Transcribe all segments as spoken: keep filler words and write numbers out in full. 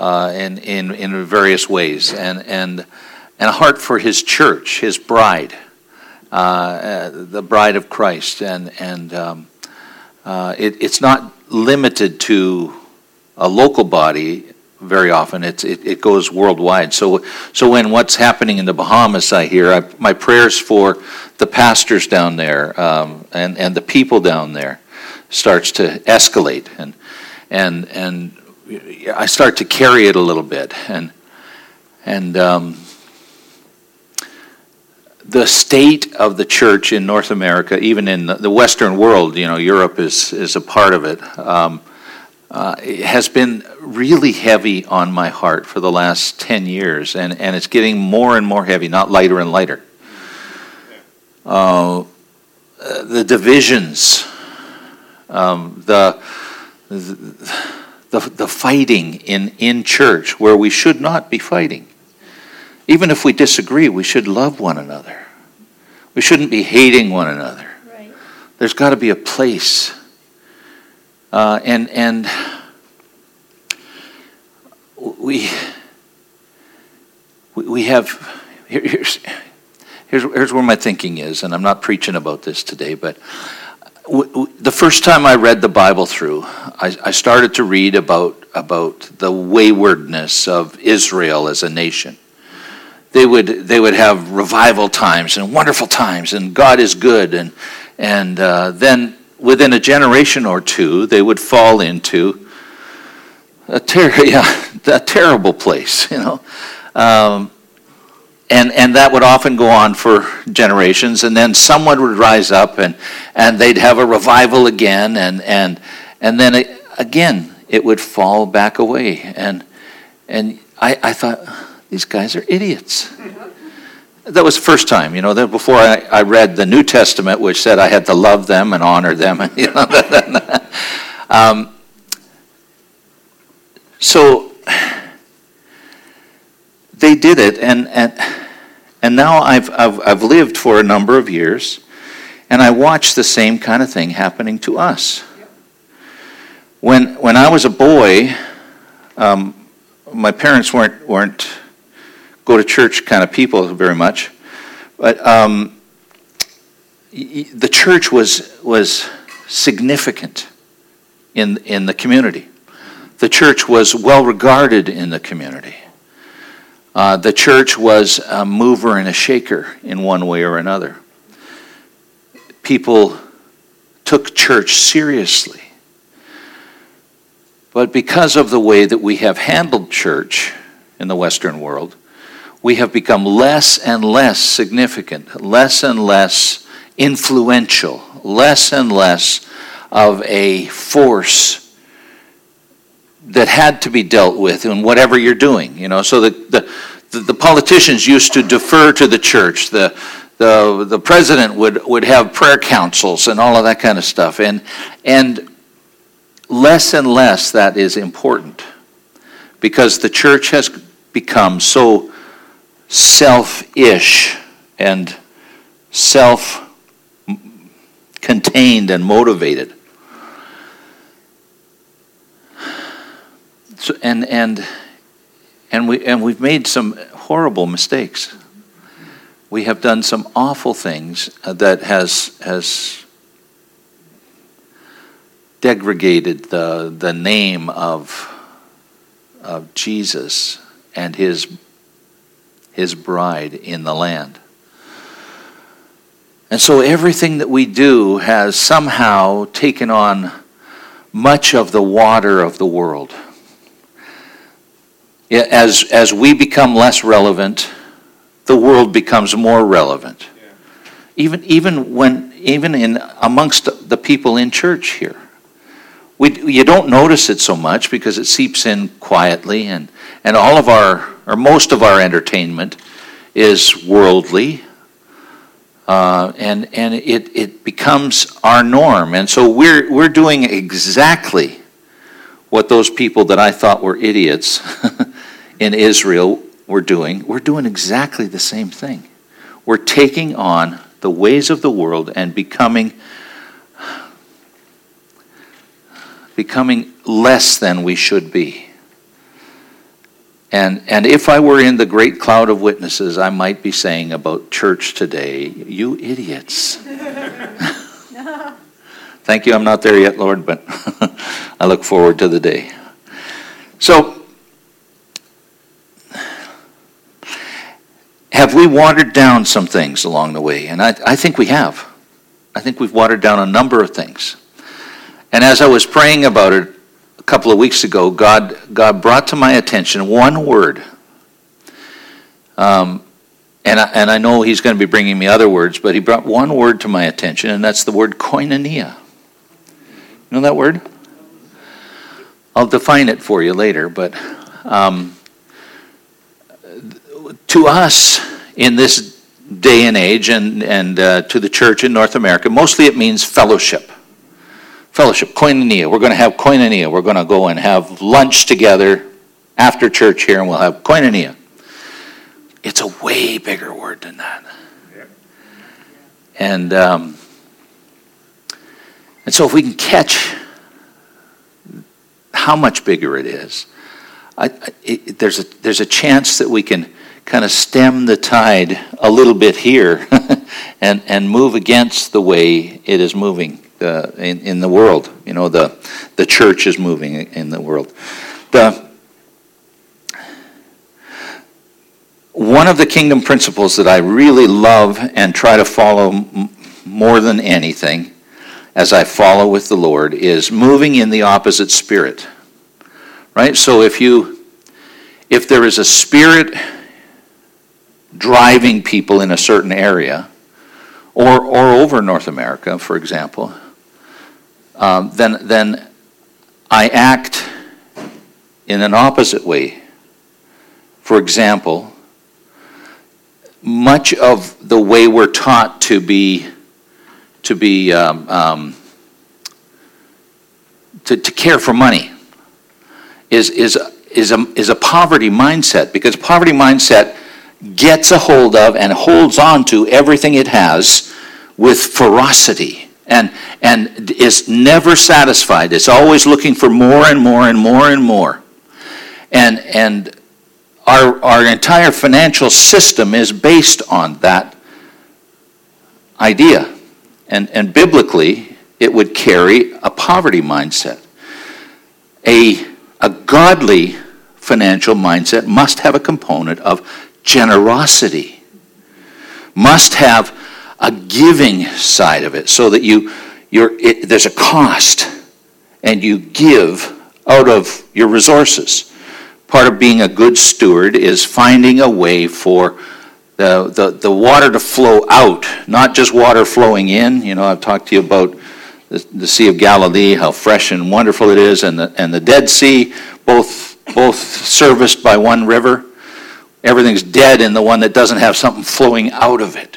uh, in, in in various ways, and and and a heart for his church, his bride, uh, the bride of Christ, and and um, uh, it, it's not limited to a local body. Very often, it's it, it goes worldwide. So so when what's happening in the Bahamas, I hear I, my prayers for the pastors down there um, and and the people down there starts to escalate, and and and I start to carry it a little bit, and and um, the state of the church in North America, even in the Western world, you know, Europe is is a part of it. Um, Uh, it has been really heavy on my heart for the last ten years, and, and it's getting more and more heavy, not lighter and lighter. Uh, the divisions, um, the, the the fighting in, in church where we should not be fighting. Even if we disagree, we should love one another. We shouldn't be hating one another. Right. There's got to be a place. Uh, and and we we have here, here's here's here's where my thinking is, and I'm not preaching about this today, but w- w- the first time I read the Bible through, I, I started to read about about the waywardness of Israel as a nation. They would they would have revival times and wonderful times, and God is good, and and uh, then. Within a generation or two, they would fall into a, ter- yeah, a terrible place, you know, um, and and that would often go on for generations. And then someone would rise up, and, and they'd have a revival again, and and and then it, again it would fall back away. And and I, I thought, these guys are idiots. That was the first time, you know, that before I, I read the New Testament, which said I had to love them and honor them. And, you know, um, so they did it, and and and now I've, I've I've lived for a number of years, and I watched the same kind of thing happening to us. When when I was a boy, um, my parents weren't weren't. go to church kind of people very much, but um, the church was was significant in in the community. The church was well regarded in the community. Uh, the church was a mover and a shaker in one way or another. People took church seriously, but because of the way that we have handled church in the Western world, we have become less and less significant, less and less influential, less and less of a force that had to be dealt with in whatever you're doing. You know, so the the, the politicians used to defer to the church. The the the president would, would have prayer councils and all of that kind of stuff. And and less and less that is important, because the church has become so selfish and self-contained and motivated. So, and and and we and we've made some horrible mistakes. We have done some awful things that has has degraded the the name of of Jesus and his his bride in the land. And so everything that we do has somehow taken on much of the water of the world. As, as we become less relevant, the world becomes more relevant. Yeah. Even, even, when, even in amongst the people in church here. We, you don't notice it so much because it seeps in quietly, and, and all of our, or most of our entertainment is worldly, uh, and and it, it becomes our norm. And so we're we're doing exactly what those people that I thought were idiots in Israel were doing. We're doing exactly the same thing. We're taking on the ways of the world and becoming becoming less than we should be. And, and if I were in the great cloud of witnesses, I might be saying about church today, you idiots. Thank you, I'm not there yet, Lord, but I look forward to the day. So, have we watered down some things along the way? And I, I think we have. I think we've watered down a number of things. And as I was praying about it a couple of weeks ago, God, God brought to my attention one word. Um, and, I, and I know he's going to be bringing me other words, but he brought one word to my attention, and that's the word koinonia. You know that word? I'll define it for you later, but um, to us in this day and age, and, and uh, to the church in North America, mostly it means fellowship. Fellowship, koinonia. We're going to have koinonia. We're going to go and have lunch together after church here, and we'll have koinonia. It's a way bigger word than that. And um, and so if we can catch how much bigger it is, I, I, it, there's a there's a chance that we can kind of stem the tide a little bit here and and move against the way it is moving uh, in in the world. You know, the the church is moving in the world. The one of the kingdom principles that I really love and try to follow m- more than anything as I follow with the Lord is moving in the opposite spirit. Right? So if you if there is a spirit driving people in a certain area, or or over North America, for example, um, then then I act in an opposite way. For example, much of the way we're taught to be to be um, um, to, to care for money is is is a is a poverty mindset, because poverty mindset gets a hold of and holds on to everything it has with ferocity and and is never satisfied. It's always looking for more and more and more and more. And and our our entire financial system is based on that idea. And and biblically, it would carry a poverty mindset. A a godly financial mindset must have a component of generosity, must have a giving side of it, so that you you're it, there's a cost and you give out of your resources. Part of being a good steward is finding a way for the, the, the water to flow out, not just water flowing in. You know, I've talked to you about the, the Sea of Galilee, how fresh and wonderful it is, and the, and the Dead Sea, both both serviced by one river. Everything's dead in the one that doesn't have something flowing out of it.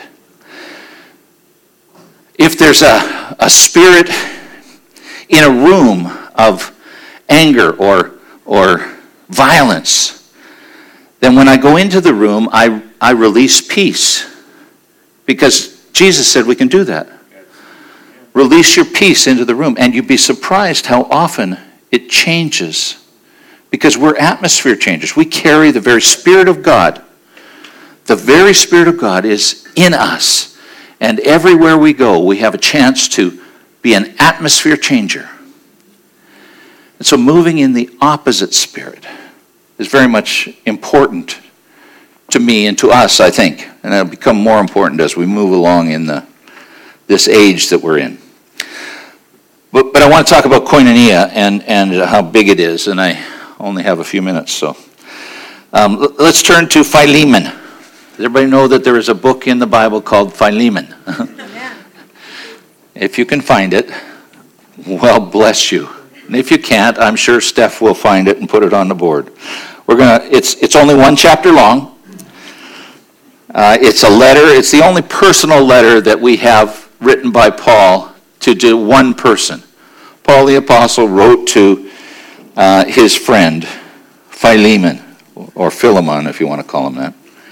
If there's a, a spirit in a room of anger or or violence, then when I go into the room, I, I release peace. Because Jesus said we can do that. Release your peace into the room, and you'd be surprised how often it changes. Because we're atmosphere changers. We carry the very Spirit of God. The very Spirit of God is in us. And everywhere we go, we have a chance to be an atmosphere changer. And so moving in the opposite spirit is very much important to me and to us, I think. And it'll become more important as we move along in the this age that we're in. But, but I want to talk about koinonia and, and how big it is. And I only have a few minutes, so. Um, let's turn to Philemon. Does everybody know that there is a book in the Bible called Philemon? If you can find it, well, bless you. And if you can't, I'm sure Steph will find it and put it on the board. We're gonna. It's it's only one chapter long. Uh, it's a letter. It's the only personal letter that we have written by Paul to do one person. Paul the Apostle wrote to uh, his friend Philemon, or Philemon, if you want to call him that,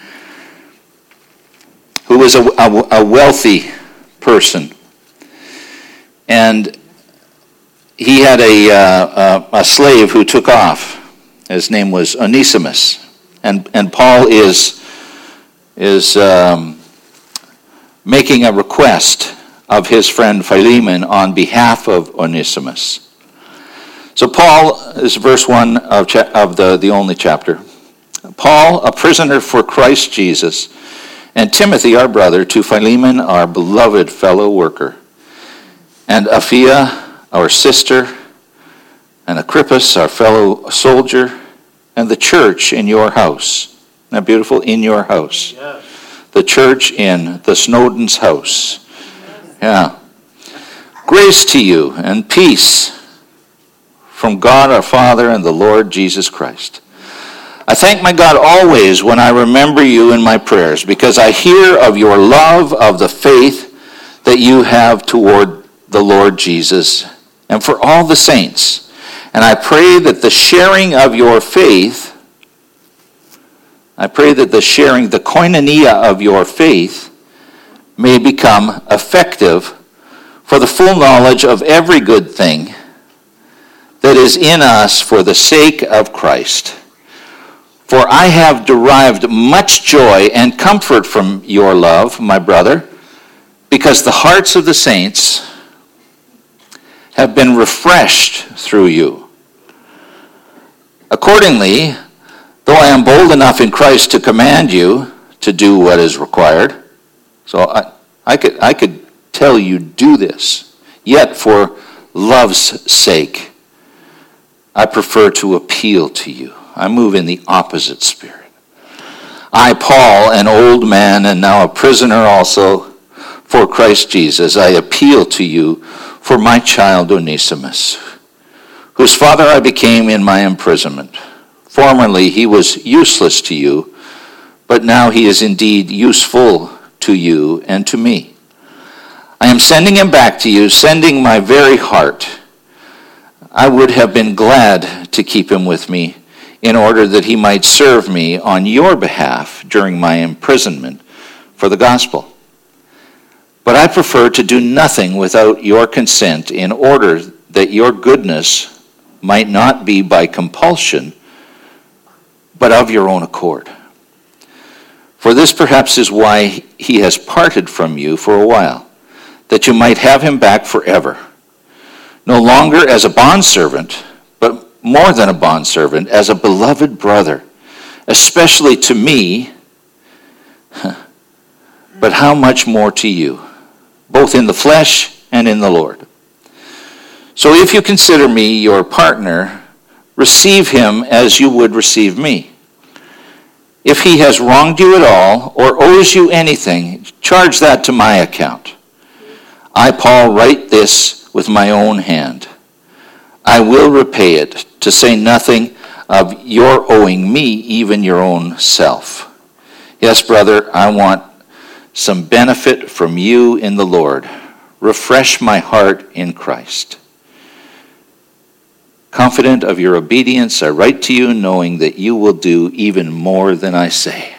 who was a, a, a wealthy person, and he had a, uh, a slave who took off. His name was Onesimus. And, and Paul is, is um, making a request of his friend Philemon on behalf of Onesimus. So Paul, this is verse one of, cha- of the, the only chapter. Paul, a prisoner for Christ Jesus, and Timothy, our brother, to Philemon, our beloved fellow worker, and Apphia, our sister, and Agrippus, our fellow soldier, and the church in your house. Isn't that beautiful? In your house. Yes. The church in the Snowden's house. Yeah. Grace to you and peace from God our Father and the Lord Jesus Christ. I thank my God always when I remember you in my prayers, because I hear of your love, of the faith that you have toward the Lord Jesus and for all the saints. And I pray that the sharing of your faith, I pray that the sharing, the koinonia of your faith may become effective for the full knowledge of every good thing that is in us for the sake of Christ. For I have derived much joy and comfort from your love, my brother, because the hearts of the saints have been refreshed through you. Accordingly, though I am bold enough in Christ to command you to do what is required, so I, I could I could tell you do this, yet for love's sake, I prefer to appeal to you. I move in the opposite spirit. I, Paul, an old man and now a prisoner also for Christ Jesus, I appeal to you for my child Onesimus, whose father I became in my imprisonment. Formerly he was useless to you, but now he is indeed useful to you and to me. I am sending him back to you, sending my very heart. I would have been glad to keep him with me, in order that he might serve me on your behalf during my imprisonment for the gospel. But I prefer to do nothing without your consent, in order that your goodness might not be by compulsion, but of your own accord. For this perhaps is why he has parted from you for a while, that you might have him back forever, no longer as a bondservant, but more than a bondservant, as a beloved brother, especially to me, but how much more to you, both in the flesh and in the Lord. So if you consider me your partner, receive him as you would receive me. If he has wronged you at all, or owes you anything, charge that to my account. I, Paul, write this with my own hand. I will repay it, to say nothing of your owing me even your own self. Yes, brother, I want some benefit from you in the Lord. Refresh my heart in Christ. Confident of your obedience, I write to you, knowing that you will do even more than I say.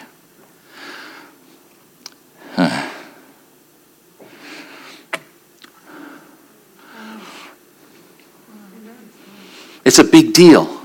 Huh. It's a big deal.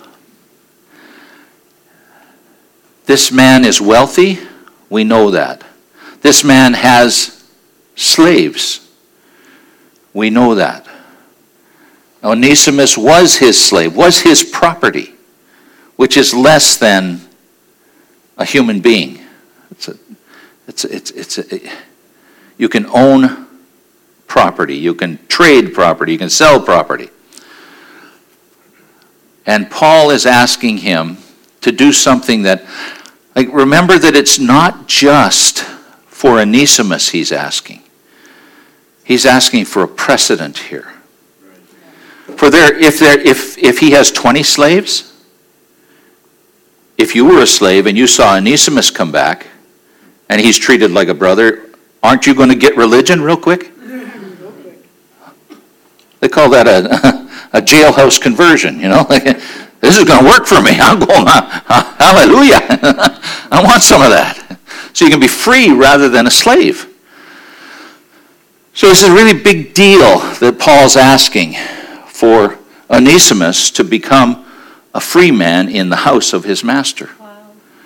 This man is wealthy. We know that. This man has slaves. We know that. Onesimus was his slave, was his property, which is less than a human being. It's a, it's a, it's it's a, you can own property, you can trade property, you can sell property. And Paul is asking him to do something that, like, remember that it's not just for Onesimus he's asking. He's asking for a precedent here. For there, if there, if if he has twenty slaves, if you were a slave and you saw Onesimus come back, and he's treated like a brother, aren't you going to get religion real quick? They call that a a jailhouse conversion, you know. Like, this is going to work for me. I'm going, uh, hallelujah. I want some of that. So you can be free rather than a slave. So it's a really big deal that Paul's asking for Onesimus to become a free man in the house of his master. Wow.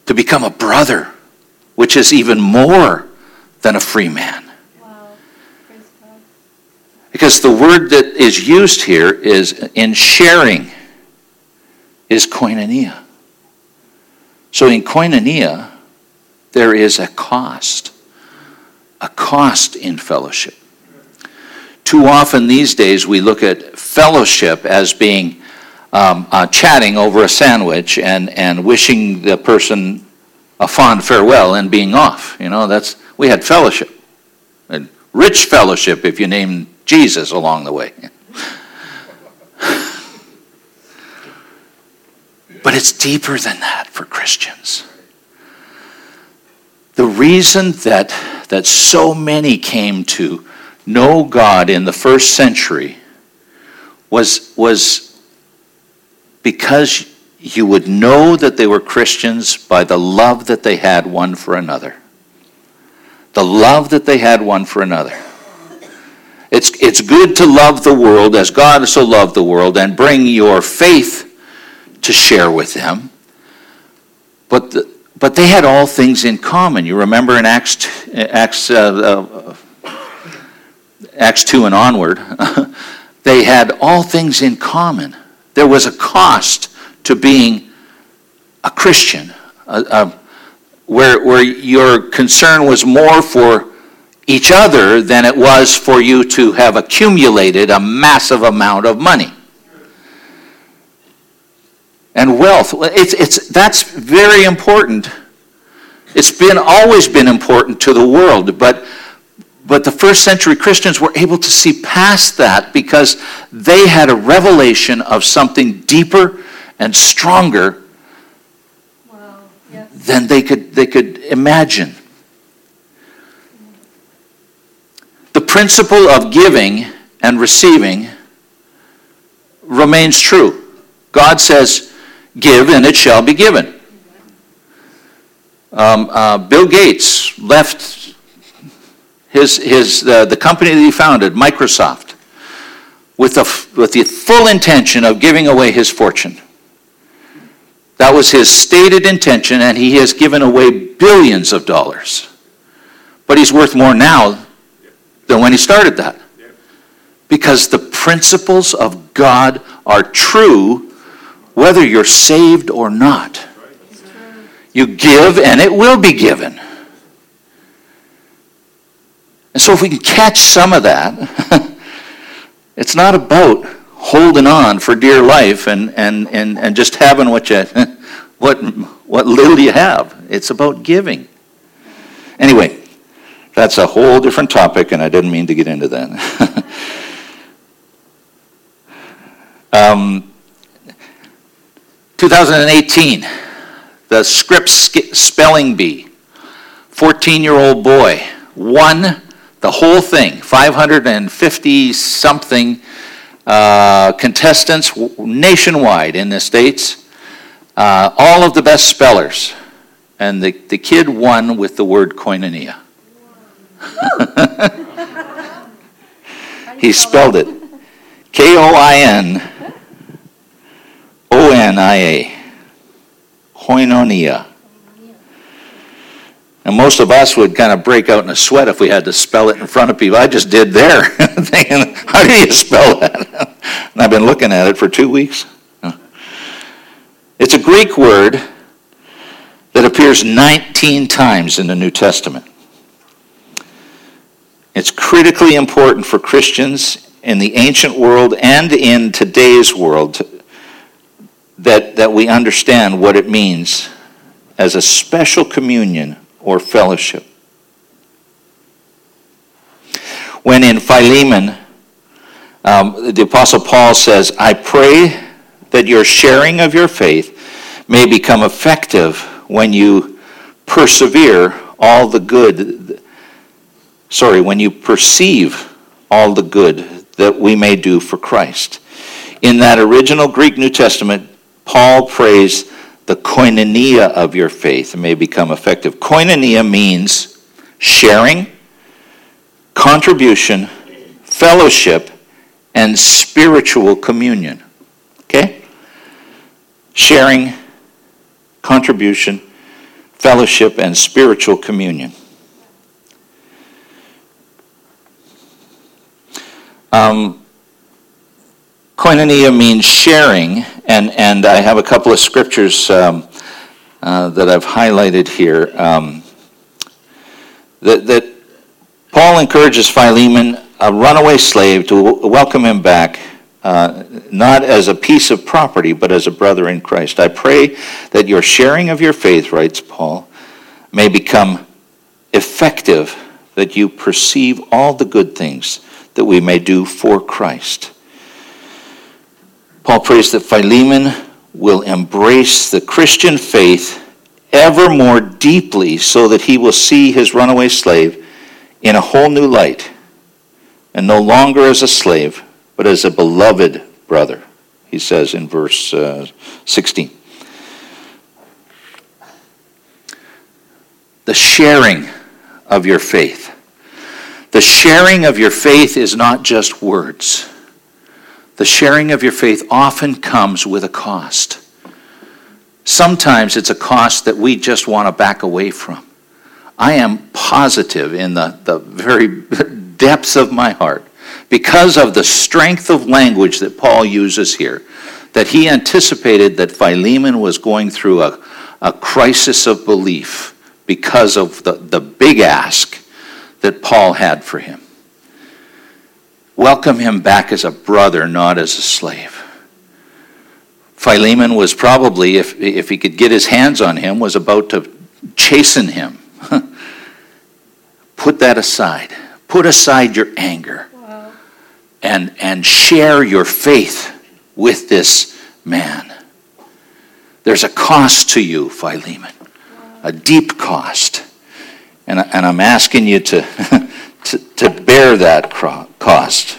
to become a brother, which is even more than a free man. Wow. Praise God. Because the word that is used here is in sharing is koinonia. So in koinonia, there is a cost. A cost in fellowship. Too often these days we look at fellowship as being um, uh, chatting over a sandwich and, and wishing the person a fond farewell and being off. You know, that's we had fellowship. And rich fellowship if you name Jesus along the way. But it's deeper than that for Christians. The reason that, that so many came to know God in the first century was, was because you would know that they were Christians by the love that they had one for another. The love that they had one for another. It's, it's good to love the world as God so loved the world and bring your faith to share with them. But the, but they had all things in common. You remember in Acts, Acts, uh, uh, Acts two and onward, they had all things in common. There was a cost to being a Christian, uh, uh, where, where your concern was more for each other than it was for you to have accumulated a massive amount of money. And wealth, it's, it's, that's very important. It's been always been important to the world, but, but the first century Christians were able to see past that because they had a revelation of something deeper and stronger Wow. Yes. than they could, they could imagine. The principle of giving and receiving remains true. God says, give and it shall be given. Um, uh, Bill Gates left his, his, uh, the company that he founded, Microsoft, with the, with the full intention of giving away his fortune. That was his stated intention, and he has given away billions of dollars. But he's worth more now than when he started that. Because the principles of God are true whether you're saved or not. You give and it will be given. And so if we can catch some of that, it's not about holding on for dear life and, and, and, and just having what you what what little you have. It's about giving. Anyway, that's a whole different topic, and I didn't mean to get into that. um, twenty eighteen, the Scripps Spelling Bee, fourteen-year-old boy, won the whole thing, five hundred fifty something uh, contestants nationwide in the States, uh, all of the best spellers. And the, the kid won with the word koinonia. He spelled it K O I N O N I A. Koinonia. And most of us would kind of break out in a sweat if we had to spell it in front of people. I just did there, thinking, how do you spell that? And I've been looking at it for two weeks. It's a Greek word that appears nineteen times in the New Testament. It's critically important for Christians in the ancient world and in today's world to, that, that we understand what it means as a special communion or fellowship. When in Philemon, um, the Apostle Paul says, I pray that your sharing of your faith may become effective when you persevere all the good, sorry, when you perceive all the good that we may do for Christ. In that original Greek New Testament, Paul prays the koinonia of your faith may become effective. Koinonia means sharing, contribution, fellowship, and spiritual communion. Okay? Sharing, contribution, fellowship, and spiritual communion. Um, koinonia means sharing, and, and I have a couple of scriptures um, uh, that I've highlighted here. Um, that, that Paul encourages Philemon, a runaway slave, to w- welcome him back, uh, not as a piece of property, but as a brother in Christ. I pray that your sharing of your faith, writes Paul, may become effective, that you perceive all the good things that we may do for Christ. Paul prays that Philemon will embrace the Christian faith ever more deeply so that he will see his runaway slave in a whole new light, and no longer as a slave, but as a beloved brother, he says in verse uh, sixteen. The sharing of your faith. The sharing of your faith is not just words. The sharing of your faith often comes with a cost. Sometimes it's a cost that we just want to back away from. I am positive in the, the very depths of my heart, because of the strength of language that Paul uses here, that he anticipated that Philemon was going through a, a crisis of belief because of the, the big ask that Paul had for him. Welcome him back as a brother, not as a slave. Philemon was probably, if, if he could get his hands on him, was about to chasten him. Put that aside. Put aside your anger. Wow. And, and share your faith with this man. There's a cost to you, Philemon. Wow. A deep cost. And, and I'm asking you to, to, to bear that cost.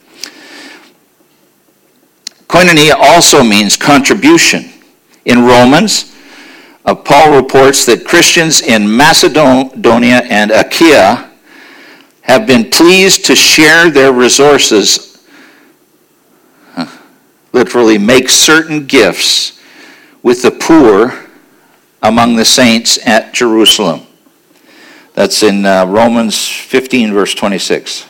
Koinonia also means contribution. In Romans, uh, Paul reports that Christians in Macedonia and Achaia have been pleased to share their resources, uh, literally make certain gifts with the poor among the saints at Jerusalem. That's in uh, Romans fifteen, verse twenty-six.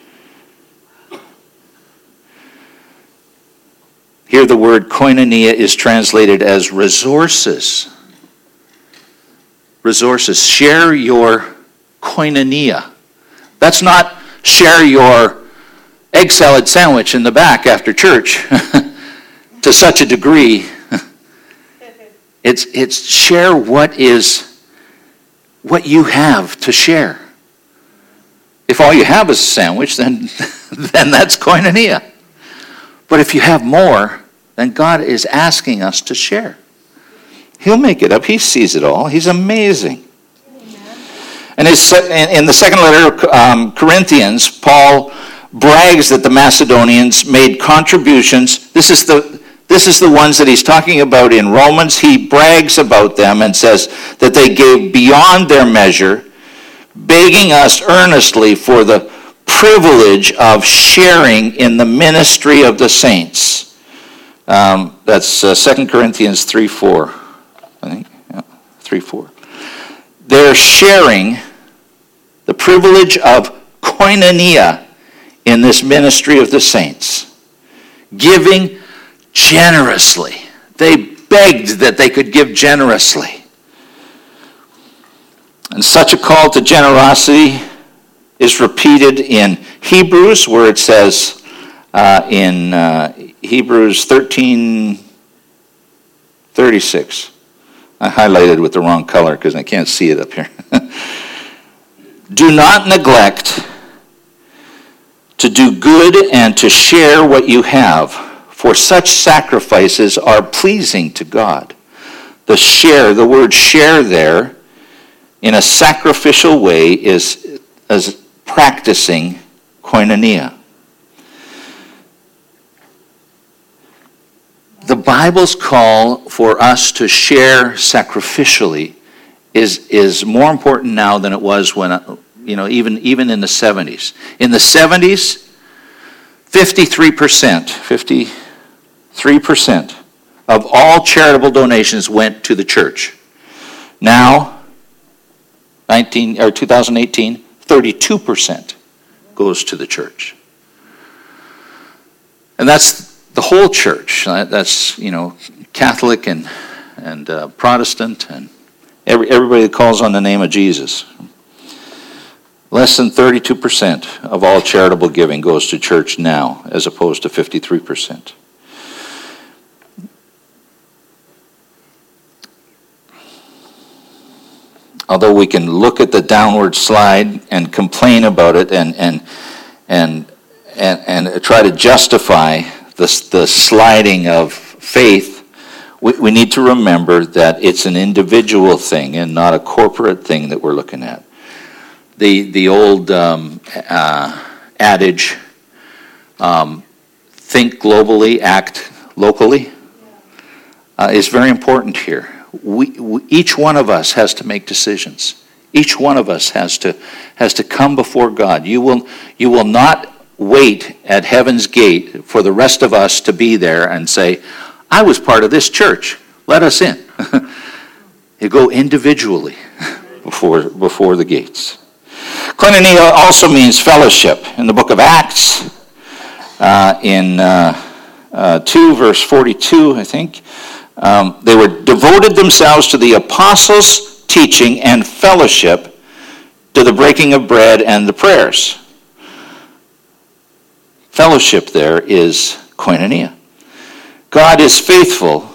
Here the word koinonia is translated as resources. Resources. Share your koinonia. That's not share your egg salad sandwich in the back after church to such a degree. It's, it's share what is, what you have to share. If all you have is a sandwich, then, then that's koinonia. But if you have more, then God is asking us to share. He'll make it up. He sees it all. He's amazing. Amen. And his, in the second letter of um, Corinthians, Paul brags that the Macedonians made contributions. This is the this is the ones that he's talking about in Romans. He brags about them and says that they gave beyond their measure, begging us earnestly for the privilege of sharing in the ministry of the saints. Um, that's uh, Second Corinthians three four, I think. Yeah, three four. They're sharing the privilege of koinonia in this ministry of the saints. Giving generously. They begged that they could give generously. And such a call to generosity is repeated in Hebrews, where it says uh, in uh, Hebrews thirteen thirty-six. I highlighted with the wrong color because I can't see it up here. Do not neglect to do good and to share what you have, for such sacrifices are pleasing to God. The share, the word share there, in a sacrificial way is as practicing koinonia. The Bible's call for us to share sacrificially is, is more important now than it was when, you know, even, even in the seventies. In the seventies, fifty-three percent, fifty-three percent of all charitable donations went to the church. Now, nineteen or two thousand eighteen, thirty-two percent goes to the church. And that's the whole church. That's, you know, Catholic and and uh, Protestant and every, everybody that calls on the name of Jesus. Less than thirty-two percent of all charitable giving goes to church now, as opposed to fifty-three percent. Although we can look at the downward slide and complain about it and and and and, and try to justify the, the sliding of faith, we, we need to remember that it's an individual thing and not a corporate thing that we're looking at. The the old um, uh, adage, um, think globally, act locally, uh, is very important here. We, we, each one of us has to make decisions. Each one of us has to has to come before God. You will you will not wait at heaven's gate for the rest of us to be there and say, I was part of this church, let us in. You go individually before before the gates. Koinonia also means fellowship. In the book of Acts, uh, in uh, uh, two, verse forty-two, I think, um, they were devoted themselves to the apostles' teaching and fellowship, to the breaking of bread and the prayers. Fellowship there is koinonia. God is faithful,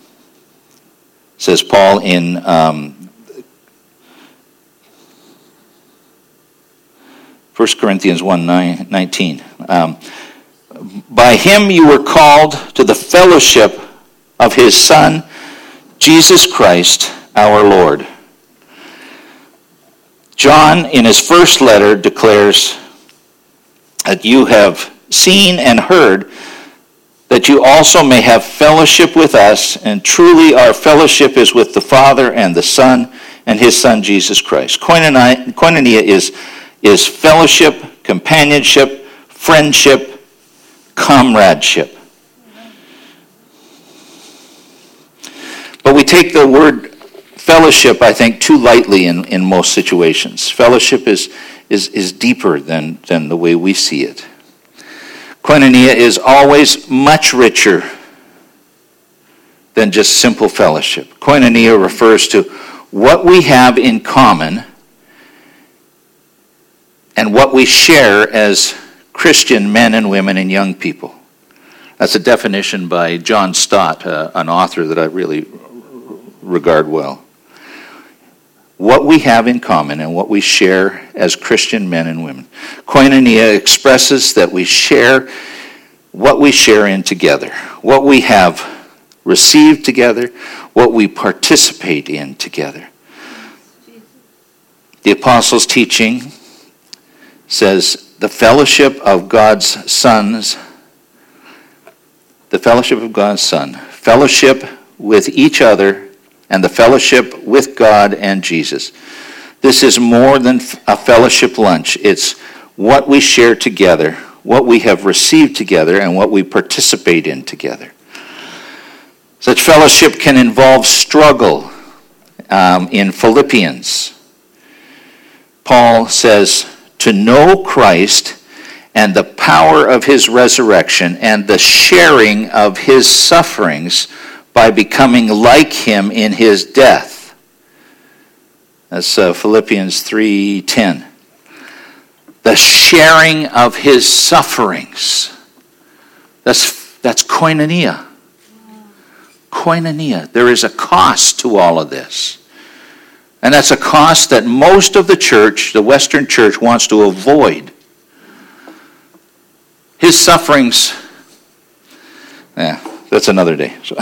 says Paul in um, First Corinthians one nineteen. Um, By him you were called to the fellowship of his Son, Jesus Christ, our Lord. John, in his first letter, declares that you have seen and heard, that you also may have fellowship with us, and truly our fellowship is with the Father and the Son and his Son, Jesus Christ. Koinonia, koinonia is, is fellowship, companionship, friendship, comradeship. But we take the word fellowship, I think, too lightly in, in most situations. Fellowship is, is, is deeper than, than the way we see it. Koinonia is always much richer than just simple fellowship. Koinonia refers to what we have in common and what we share as Christian men and women and young people. That's a definition by John Stott, uh, an author that I really regard well. What we have in common and what we share as Christian men and women. Koinonia expresses that we share what we share in together, what we have received together, what we participate in together. The Apostles' teaching says the fellowship of God's sons, the fellowship of God's Son, fellowship with each other, and the fellowship with God and Jesus. This is more than a fellowship lunch. It's what we share together, what we have received together, and what we participate in together. Such fellowship can involve struggle. Um, in Philippians, Paul says, to know Christ and the power of his resurrection and the sharing of his sufferings by becoming like him in his death. That's uh, Philippians three ten. The sharing of his sufferings. That's, that's koinonia. Koinonia. There is a cost to all of this. And that's a cost that most of the church, the Western church, wants to avoid. His sufferings, yeah, that's another day. So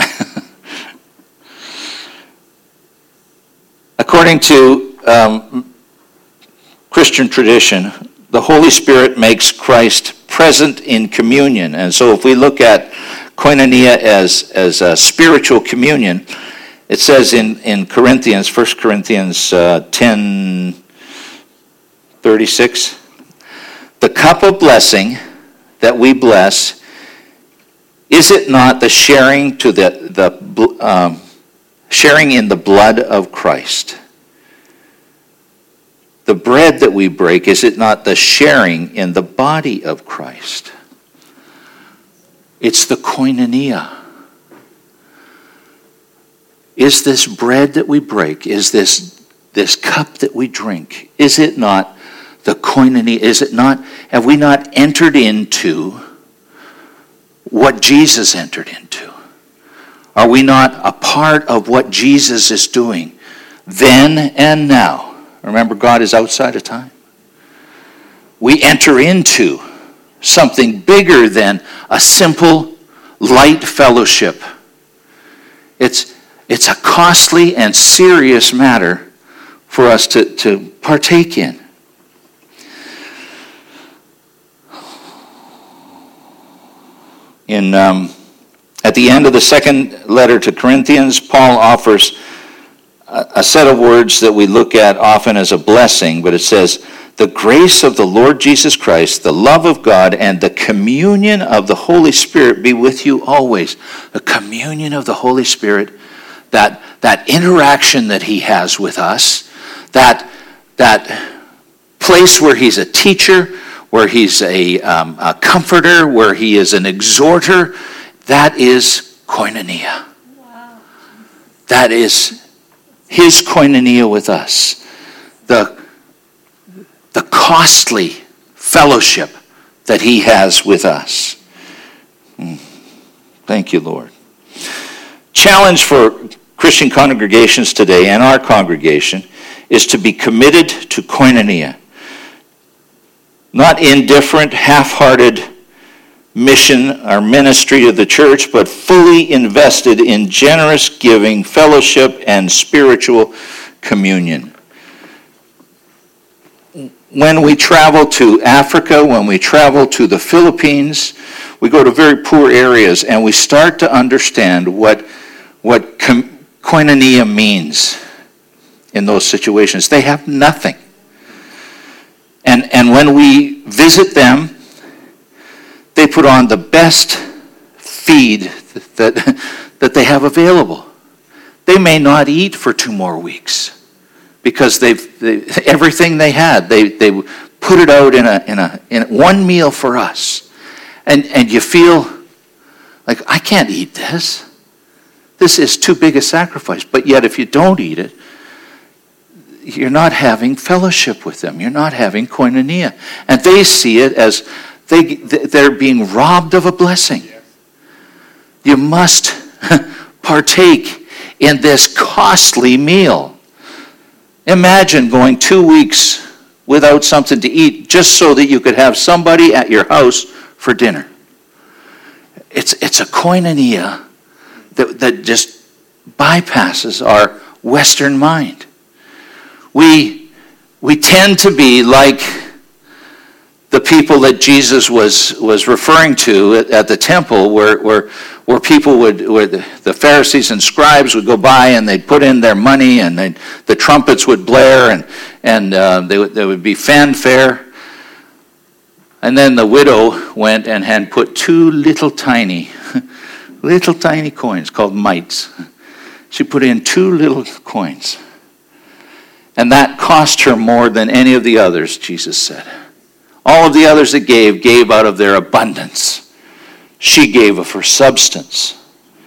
according to um, Christian tradition, the Holy Spirit makes Christ present in communion. And so if we look at koinonia as, as a spiritual communion, it says in, in Corinthians, First Corinthians uh, ten thirty-six, the cup of blessing that we bless, is it not the sharing to the, the um, sharing in the blood of Christ? the bread that we break, is it not the sharing in the body of Christ? It's the koinonia. Is this bread that we break, is this, this cup that we drink, is it not the koinonia? Is it not, have we not entered into what Jesus entered into? Are we not a part of what Jesus is doing then and now? Remember, God is outside of time. We enter into something bigger than a simple, light fellowship. It's, it's a costly and serious matter for us to, to partake in. In, um, at the end of the second letter to Corinthians, Paul offers a, a set of words that we look at often as a blessing, but it says, "The grace of the Lord Jesus Christ, the love of God, and the communion of the Holy Spirit be with you always." The communion of the Holy Spirit, that, that interaction that he has with us, that, that place where he's a teacher, where he's a, um, a comforter, where he is an exhorter, that is koinonia. Wow. That is his koinonia with us. The, the costly fellowship that he has with us. Thank you, Lord. Challenge for Christian congregations today, and our congregation, is to be committed to koinonia. Not indifferent, half-hearted mission or ministry of the church, but fully invested in generous giving, fellowship, and spiritual communion. When we travel to Africa, when we travel to the Philippines, we go to very poor areas, and we start to understand what, what com- koinonia means in those situations. They have nothing. And, and when we visit them, they put on the best feed that, that they have available. They may not eat for two more weeks because they've they, everything they had, they, they put it out in a in a in one meal for us. And and you feel like, I can't eat this. This is too big a sacrifice. But yet if you don't eat it, you're not having fellowship with them. You're not having koinonia. And they see it as they, they're being robbed of a blessing. You must partake in this costly meal. Imagine going two weeks without something to eat just so that you could have somebody at your house for dinner. It's, it's a koinonia that, that just bypasses our Western mind. We, we tend to be like the people that Jesus was, was referring to at, at the temple, where, where, where people would, where the, the Pharisees and scribes would go by and they'd put in their money, and the trumpets would blare, and, and uh, they would, there would be fanfare. And then the widow went and had put two little tiny, little tiny coins called mites. She put in two little coins. And that cost her more than any of the others, Jesus said. All of the others that gave, gave out of their abundance. She gave of her substance.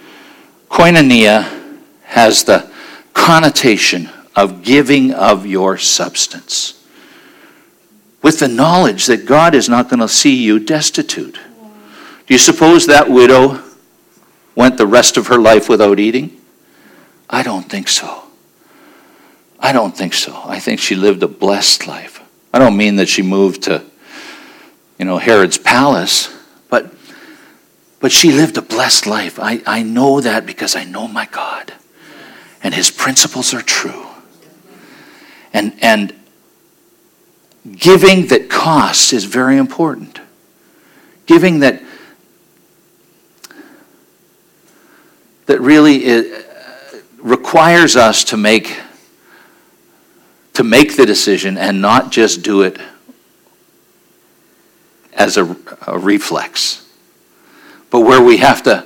Koinonia has the connotation of giving of your substance, with the knowledge that God is not going to see you destitute. Do you suppose that widow went the rest of her life without eating? I don't think so. I don't think so. I think she lived a blessed life. I don't mean that she moved to, you know, Herod's palace, but but she lived a blessed life. I, I know that because I know my God. And his principles are true. And and giving that costs is very important. Giving that that really is, requires us to make to make the decision and not just do it as a, a reflex, but where we have to,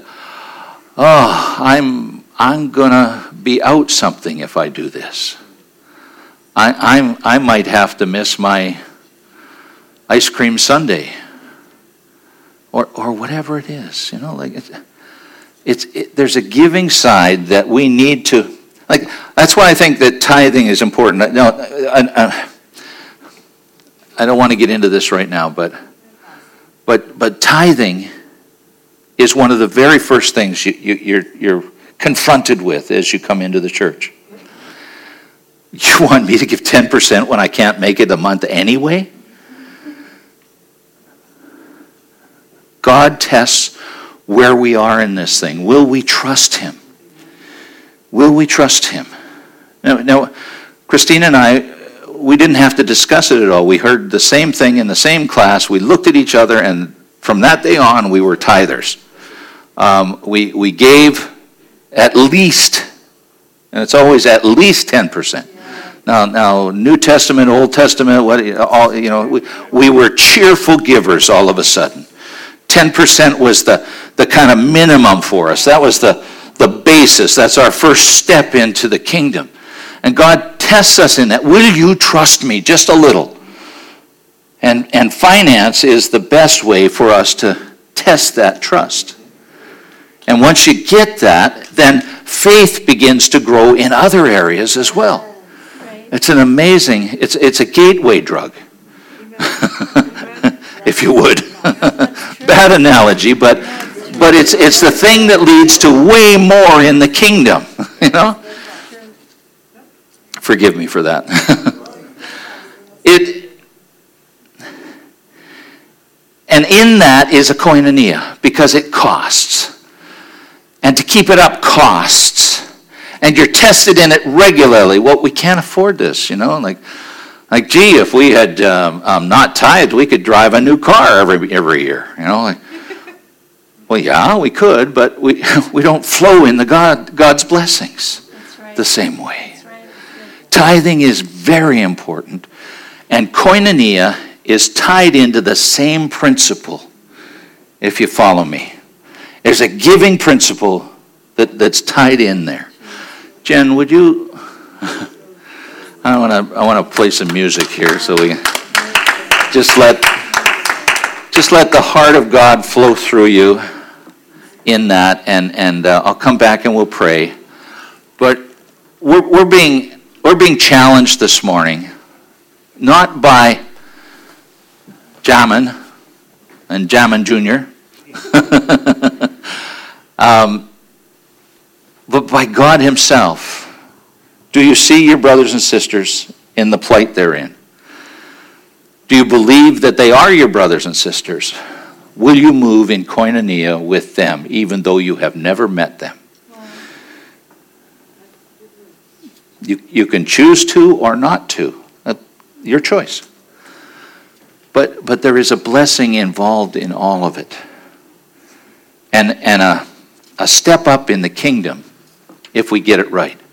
oh, I'm I'm gonna be out something if I do this. I, I'm, I might have to miss my ice cream sundae, or or whatever it is. You know, like it's, it's it, there's a giving side that we need to, like. That's why I think that tithing is important. No, I, I, I don't want to get into this right now, but but but tithing is one of the very first things you, you, you're you're confronted with as you come into the church. You want me to give ten percent when I can't make it a month anyway? God tests where we are in this thing. Will we trust him? Will we trust him? Now, now, Christine and I, we didn't have to discuss it at all. We heard the same thing in the same class. We looked at each other, and from that day on, we were tithers. Um, we we gave at least, and it's always at least ten percent. Now, now, New Testament, Old Testament, what all you know, we, we were cheerful givers all of a sudden. ten percent was the, the kind of minimum for us. That was the, the basis. That's our first step into the kingdom. And God tests us in that. Will you trust me just a little? And, and finance is the best way for us to test that trust. And once you get that, then faith begins to grow in other areas as well. It's an amazing, it's it's a gateway drug, if you would. Bad analogy, but but it's it's the thing that leads to way more in the kingdom, you know? Forgive me for that. It and in that is a koinonia, because it costs. And to keep it up costs. And you're tested in it regularly. Well, we can't afford this, you know. Like, like gee, if we had um, um, not tithed, we could drive a new car every every year, you know. Like, well, yeah, we could, but we we don't flow in the God God's blessings right. the same way. That's right. Tithing is very important, and koinonia is tied into the same principle. If you follow me, there's a giving principle that, that's tied in there. Jen, would you? I want to. I want to play some music here, so we just let just let the heart of God flow through you in that, and and uh, I'll come back and we'll pray. But we're we're being we're being challenged this morning, not by Jamin and Jamin Junior um, but by God himself. Do you see your brothers and sisters in the plight they're in? Do you believe that they are your brothers and sisters? Will you move in koinonia with them, even though you have never met them? You, you can choose to or not to. Uh, your choice. But, but there is a blessing involved in all of it. And, and a, a step up in the kingdom if we get it right.